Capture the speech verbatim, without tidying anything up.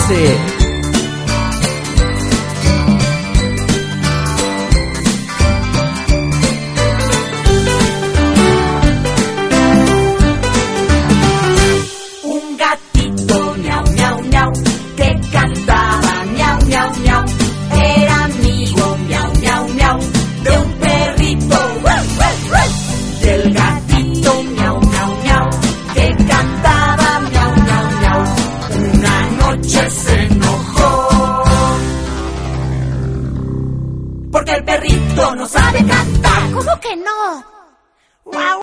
dice: un gatito miau miau miau que cantaba miau miau miau, era amigo miau miau miau de un perrito. Y el gatito miau miau miau que cantaba miau miau miau, una noche se enojó porque el perrito no sabe cantar. ¿Cómo que no? Guau.